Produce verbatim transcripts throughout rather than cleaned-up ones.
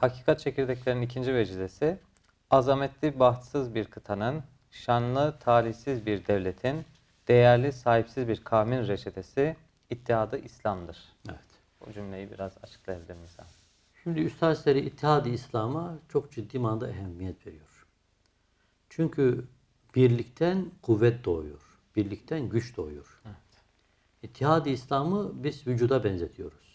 Hakikat çekirdeklerinin ikinci vecizesi, azametli bahtsız bir kıtanın, şanlı talihsiz bir devletin, değerli sahipsiz bir kavmin reçetesi, ittihadı İslam'dır. Evet. Bu cümleyi biraz açıklayabilir miyiz? Şimdi Üstad Seri İttihad-ı İslam'a çok ciddi manada ehemmiyet veriyor. Çünkü birlikten kuvvet doğuyor. Birlikten güç doğuyor. Evet. İttihad-ı İslam'ı biz vücuda benzetiyoruz.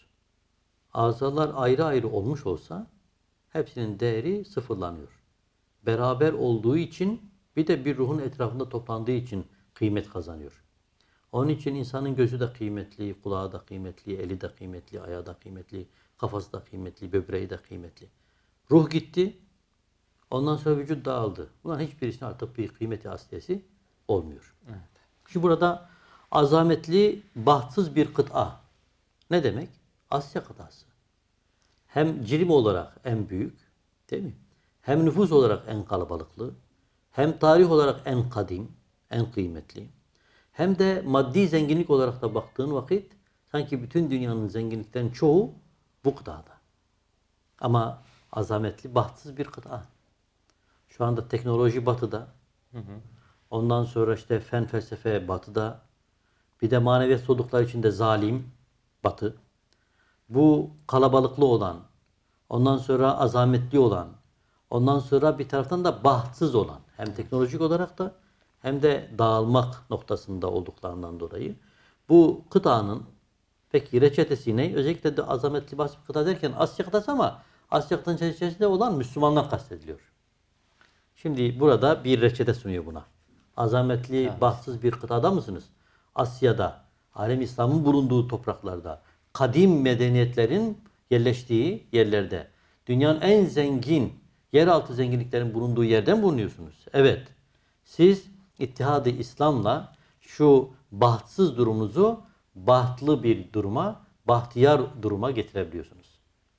Azalar ayrı ayrı olmuş olsa hepsinin değeri sıfırlanıyor. Beraber olduğu için bir de bir ruhun etrafında toplandığı için kıymet kazanıyor. Onun için insanın gözü de kıymetli, kulağı da kıymetli, eli de kıymetli, ayağı da kıymetli, kafası da kıymetli, böbreği de kıymetli. Ruh gitti, ondan sonra vücut dağıldı. Bunların hiçbirisinin artık bir kıymeti asliyesi olmuyor. Evet. Şimdi burada azametli, bahtsız bir kıta. Ne demek? Asya kıtası. Hem cirim olarak en büyük, değil mi? Hem nüfus olarak en kalabalıklı, hem tarih olarak en kadim, en kıymetli. Hem de maddi zenginlik olarak da baktığın vakit sanki bütün dünyanın zenginliklerin çoğu bu kıtada. Ama azametli, bahtsız bir kıta. Şu anda teknoloji batıda. Hı hı. Ondan sonra işte fen felsefe batıda. Bir de maneviyat soluklar içinde zalim batı. Bu kalabalıklı olan, ondan sonra azametli olan, ondan sonra bir taraftan da bahtsız olan, hem teknolojik olarak da hem de dağılmak noktasında olduklarından dolayı bu kıtanın peki reçetesi ne? Özellikle de azametli bahtsız kıta derken Asya kıtası ama Asya kıtasının içerisinde olan Müslümanlar kastediliyor. Şimdi burada bir reçete sunuyor buna. Azametli, Evet. bahtsız bir kıtada mısınız? Asya'da, alem İslam'ın bulunduğu topraklarda, kadim medeniyetlerin yerleştiği yerlerde, dünyanın en zengin, yeraltı zenginliklerin bulunduğu yerden bulunuyorsunuz. Evet, siz İttihad-ı İslam'la şu bahtsız durumunuzu bahtlı bir duruma, bahtiyar duruma getirebiliyorsunuz.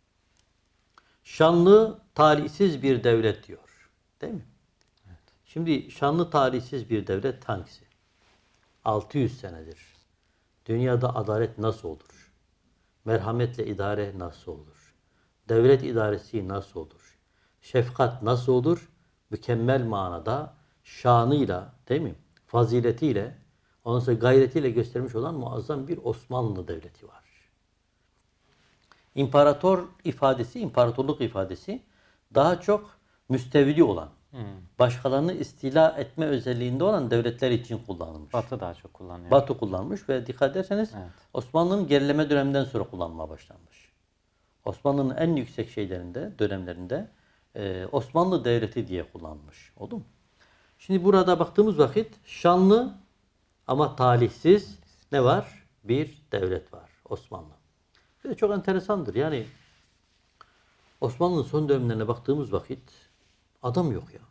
Şanlı, talihsiz bir devlet diyor. Değil mi? Evet. Şimdi şanlı, talihsiz bir devlet hangisi? altı yüz senedir. Dünyada adalet nasıl olur? Merhametle idare nasıl olur? Devlet idaresi nasıl olur? Şefkat nasıl olur? Mükemmel manada şanıyla, değil mi? Faziletiyle, ondan sonra gayretiyle göstermiş olan muazzam bir Osmanlı devleti var. İmparator ifadesi, imparatorluk ifadesi daha çok müstevli olan, hmm. başkalarını istila etme özelliğinde olan devletler için kullanılmış. Batı daha çok kullanıyor. Batı kullanmış ve dikkat ederseniz evet. Osmanlı'nın gerileme döneminden sonra kullanmaya başlanmış. Osmanlı'nın en yüksek şeylerinde, dönemlerinde e, Osmanlı Devleti diye kullanmış. Oldu mu? Şimdi burada baktığımız vakit şanlı ama talihsiz ne var? Bir devlet var. Osmanlı. Ve çok enteresandır. Yani Osmanlı'nın son dönemlerine baktığımız vakit adam yok ya.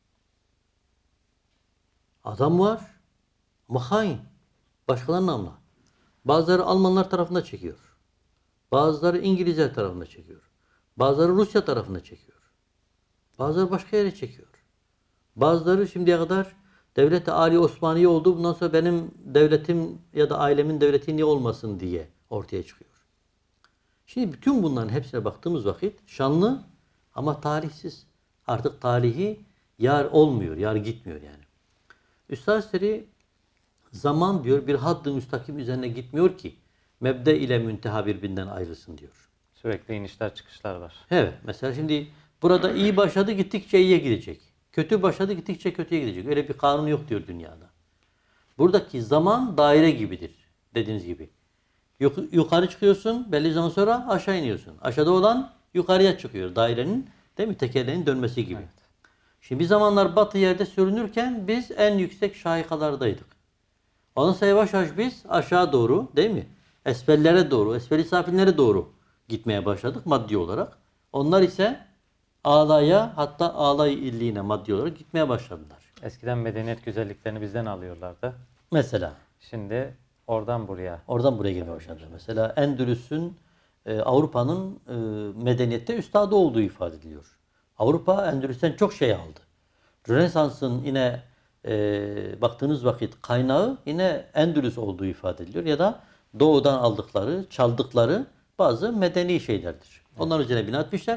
Adam var ama hain. Başkalarının namına. Bazıları Almanlar tarafında çekiyor. Bazıları İngilizler tarafında çekiyor. Bazıları Rusya tarafında çekiyor. Bazıları başka yere çekiyor. Bazıları şimdiye kadar devlet-i Ali Osmaniye oldu. Bundan sonra benim devletim ya da ailemin devleti niye olmasın diye ortaya çıkıyor. Şimdi bütün bunların hepsine baktığımız vakit şanlı ama talihsiz. Artık talihi yar olmuyor, yar gitmiyor yani. Üstad Seri zaman diyor bir hadd-ı müstakim üzerine gitmiyor ki mebde ile münteha birbirinden ayrılsın diyor. Sürekli inişler çıkışlar var. Evet. Mesela şimdi burada iyi başladı gittikçe iyiye gidecek. Kötü başladı gittikçe kötüye gidecek. Öyle bir kanun yok diyor dünyada. Buradaki zaman daire gibidir. Dediğiniz gibi. Yukarı çıkıyorsun, belli zaman sonra aşağı iniyorsun. Aşağıda olan yukarıya çıkıyor. Dairenin, değil mi? Tekerleğin dönmesi gibi. Evet. Şimdi bir zamanlar batı yerde sürünürken biz en yüksek şahikalardaydık. Ondan sonra yavaş yavaş biz aşağı doğru, değil mi? Esfellere doğru, esfel-i safinlere doğru gitmeye başladık maddi olarak. Onlar ise ağlaya, hatta ağlay illiğine maddi olarak gitmeye başladılar. Eskiden medeniyet güzelliklerini bizden alıyorlardı. Mesela. Şimdi oradan buraya. Oradan buraya gelmeye başladılar. Mesela Endülüs'ün e, Avrupa'nın e, medeniyette üstadı olduğu ifade ediliyor. Avrupa Endülüs'ten çok şey aldı. Rönesans'ın yine e, baktığınız vakit kaynağı yine Endülüs olduğu ifade ediliyor. Ya da doğudan aldıkları, çaldıkları bazı medeni şeylerdir. Onlar üzerine bina etmişler.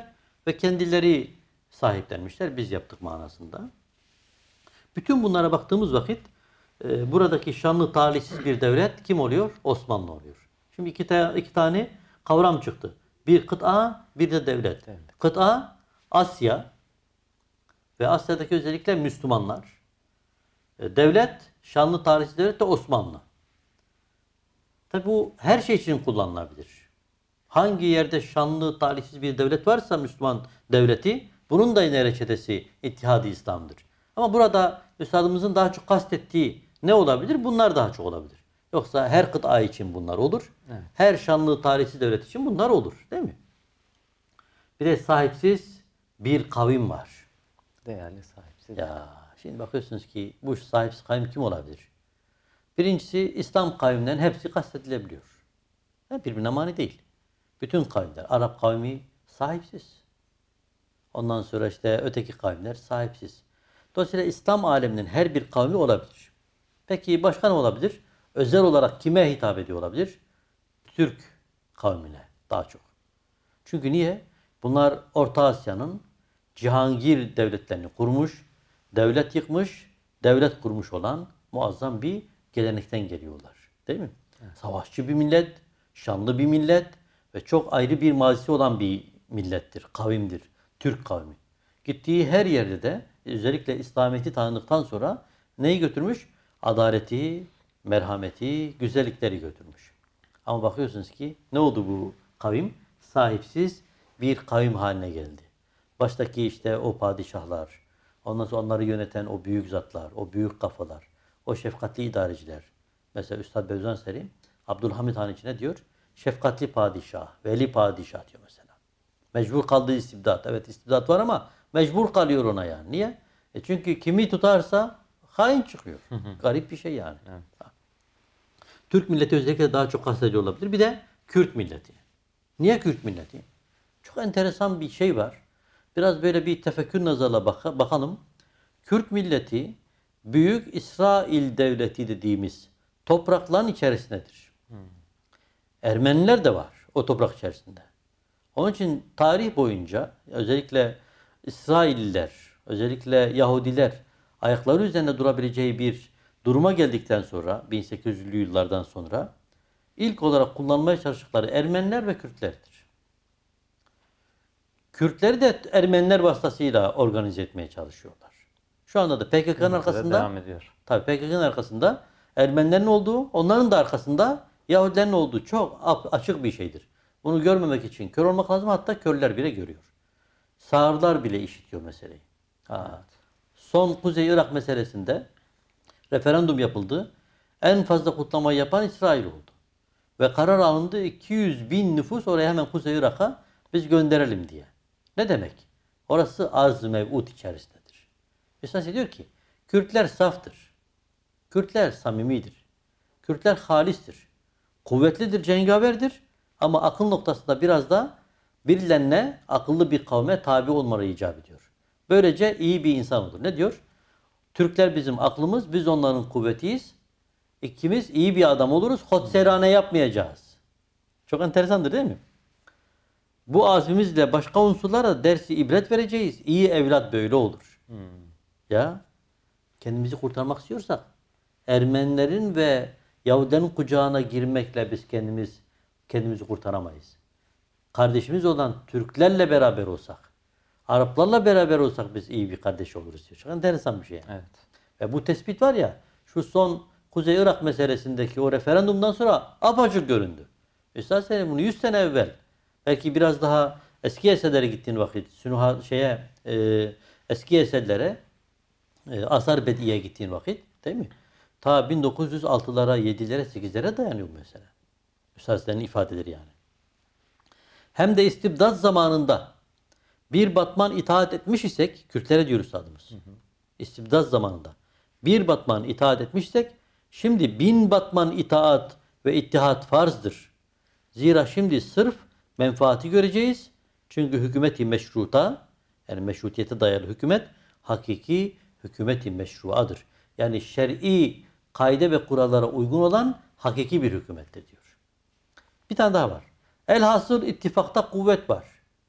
ve kendileri sahiplenmişler. Biz yaptık manasında. Bütün bunlara baktığımız vakit e, buradaki şanlı talihsiz bir devlet kim oluyor? Osmanlı oluyor. Şimdi iki, ta iki tane kavram çıktı. Bir kıta, bir de devlet. Evet. Kıta Asya ve Asya'daki özellikle Müslümanlar. E, devlet, şanlı talihsiz devlet de Osmanlı. Tabi bu her şey için kullanılabilir. Hangi yerde şanlı talihsiz bir devlet varsa Müslüman devleti, bunun da yine reçetesi İttihad-ı İslam'dır. Ama burada Üstadımızın daha çok kastettiği ne olabilir? Bunlar daha çok olabilir. Yoksa her kıta için bunlar olur. Evet. Her şanlı talihsiz devlet için bunlar olur. Değil mi? Bir de sahipsiz bir kavim var. Değerli sahipsiz. Ya şimdi bakıyorsunuz ki bu sahipsiz kavim kim olabilir? Birincisi İslam kavimlerinin hepsi kastedilebiliyor. Yani birbirine mani değil. Bütün kavimler, Arap kavmi sahipsiz. Ondan sonra işte öteki kavimler sahipsiz. Dolayısıyla İslam aleminin her bir kavmi olabilir. Peki başka ne olabilir? Özel olarak kime hitap ediyor olabilir? Türk kavmine daha çok. Çünkü niye? Bunlar Orta Asya'nın Cihangir devletlerini kurmuş, devlet yıkmış, devlet kurmuş olan muazzam bir gelenekten geliyorlar. Değil mi? Evet. Savaşçı bir millet, şanlı bir millet ve çok ayrı bir mazisi olan bir millettir, kavimdir. Türk kavmi. Gittiği her yerde de özellikle İslamiyet'i tanıdıktan sonra neyi götürmüş? Adaleti, merhameti, güzellikleri götürmüş. Ama bakıyorsunuz ki ne oldu bu kavim? Sahipsiz bir kavim haline geldi. Baştaki işte o padişahlar, ondan sonra onları yöneten o büyük zatlar, o büyük kafalar, o şefkatli idareciler. Mesela Üstad Bevzan Seri, Abdülhamid Han içine diyor, şefkatli padişah, veli padişah diyor mesela. Mecbur kaldığı istibdat. Evet istibdat var ama mecbur kalıyor ona yani. Niye? E çünkü kimi tutarsa hain çıkıyor. Garip bir şey yani. Evet. Türk milleti özellikle daha çok kastediyor olabilir. Bir de Kürt milleti. Niye Kürt milleti? Çok enteresan bir şey var. Biraz böyle bir tefekkür nazarla bak bakalım. Kürt milleti Büyük İsrail Devleti dediğimiz toprakların içerisindedir. Hmm. Ermeniler de var o toprak içerisinde. Onun için tarih boyunca özellikle İsrailliler, özellikle Yahudiler ayakları üzerinde durabileceği bir duruma geldikten sonra bin sekiz yüzlü yıllardan sonra ilk olarak kullanmaya çalıştıkları Ermeniler ve Kürtlerdir. Kürtleri de Ermeniler vasıtasıyla organize etmeye çalışıyorlar. Şu anda da P K K'nın arkasında devam ediyor. Tabii P K K'nın arkasında Ermenilerin olduğu, onların da arkasında Yahudilerin olduğu çok açık bir şeydir. Bunu görmemek için kör olmak lazım. Hatta körler bile görüyor. Sağırlar bile işitiyor meseleyi. Ha. Evet. Son Kuzey Irak meselesinde referandum yapıldı. En fazla kutlamayı yapan İsrail oldu. Ve karar alındı iki yüz bin nüfus oraya hemen Kuzey Irak'a biz gönderelim diye. Ne demek? Orası arz-ı mev'ud içerisindedir. Üstad diyor ki Kürtler saftır. Kürtler samimidir. Kürtler halistir. Kuvvetlidir, cengaverdir. Ama akıl noktasında biraz da birilerine, akıllı bir kavme tabi olmaları icap ediyor. Böylece iyi bir insan olur. Ne diyor? Türkler bizim aklımız, biz onların kuvvetiyiz. İkimiz iyi bir adam oluruz, hodserane yapmayacağız. Çok enteresandır değil mi? Bu azmimizle başka unsurlara dersi ibret vereceğiz. İyi evlat böyle olur. Hmm. Ya, kendimizi kurtarmak istiyorsak, Ermenilerin ve Yahudilerin kucağına girmekle biz kendimiz kendimizi kurtaramayız. Kardeşimiz olan Türklerle beraber olsak, Araplarla beraber olsak biz iyi bir kardeş oluruz diyor. Çok enteresan bir şey. Yani. Evet. Ve bu tespit var ya, şu son Kuzey Irak meselesindeki o referandumdan sonra apaçık göründü. Üstad bunu yüz sene evvel, belki biraz daha eski eserlere gittiğin vakit, Sünuha şeye e, eski eserlere, e, Asar Bediye gittiğin vakit, değil mi? Ta bin dokuz yüz altılara, yedilere, sekizlere dayanıyor bu mesele. Üstadların ifadeleri yani. Hem de istibdat zamanında bir batman itaat etmiş isek, Kürtlere diyor üstadımız. Hı hı. İstibdat zamanında bir batman itaat etmişsek, şimdi bin batman itaat ve ittihat farzdır. Zira şimdi sırf menfaati göreceğiz. Çünkü hükümeti meşruta, yani meşrutiyete dayalı hükümet, hakiki hükümeti meşruadır. Yani şer'i kaide ve kurallara uygun olan hakiki bir hükümettir diyor. Bir tane daha var. Elhasıl ittifakta kuvvet var.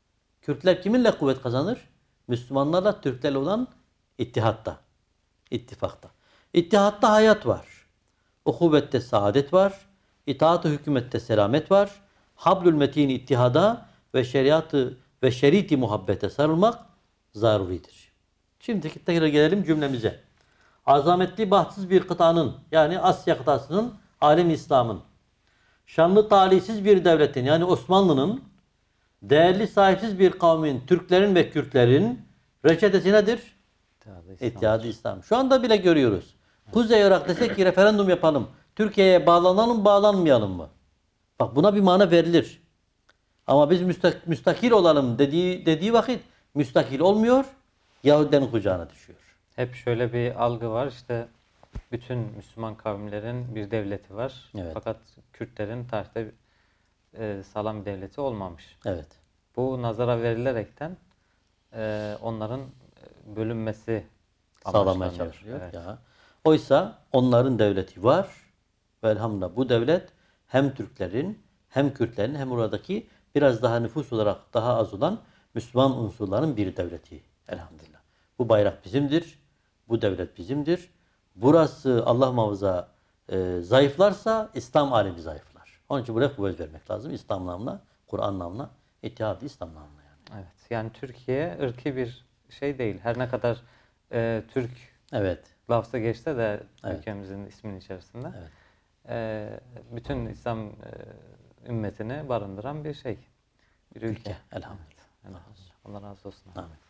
Kürtler kiminle kuvvet kazanır? Müslümanlarla Türklerle olan ittihatta, ittifakta. İttihatta hayat var. Uhuvvette saadet var. İtaat-ı hükümette selamet var. Hablül metin ittihada ve şeriatı ve şeriti muhabbete sarılmak zaruridir. Şimdi tekrar gelelim cümlemize. Azametli bahtsız bir kıtanın, yani Asya kıtasının, alem İslam'ın, şanlı talihsiz bir devletin, yani Osmanlı'nın, değerli sahipsiz bir kavmin, Türklerin ve Kürtlerin reçetesi nedir? İttihadı İslam. İttihadı İslam. Şu anda bile görüyoruz. Kuzey Irak desek ki referandum yapalım. Türkiye'ye bağlanalım, bağlanmayalım mı? Bak, buna bir mana verilir. Ama biz müstak müstakil olalım dediği, dediği vakit müstakil olmuyor, Yahudilerin kucağına düşüyor. Hep şöyle bir algı var, işte bütün Müslüman kavimlerin bir devleti var. Evet. Fakat Kürtlerin tarihte e, sağlam bir devleti olmamış. Evet. Bu nazara verilerekten e, onların e, bölünmesi Sağlamaya amaçlanıyor. çalışıyor. Evet. Ya. Oysa onların devleti var ve elhamdülillah bu devlet hem Türklerin hem Kürtlerin hem oradaki biraz daha nüfus olarak daha az olan Müslüman unsurların bir devleti. Elhamdülillah. Bu bayrak bizimdir. Bu devlet bizimdir. Burası Allah muhafaza e, zayıflarsa İslam alemi zayıflar. Onun için buraya kuvvet vermek lazım. İslam namına, Kur'an namına, İttihad-ı İslam namına yani. Evet. Yani Türkiye ırki bir şey değil. Her ne kadar e, Türk Evet. lafzı geçse de Evet. ülkemizin isminin içerisinde Evet. e, bütün İslam e, ümmetini barındıran bir şey. Bir ülke. Elhamdülillah. Evet. Allah razı olsun. Amin.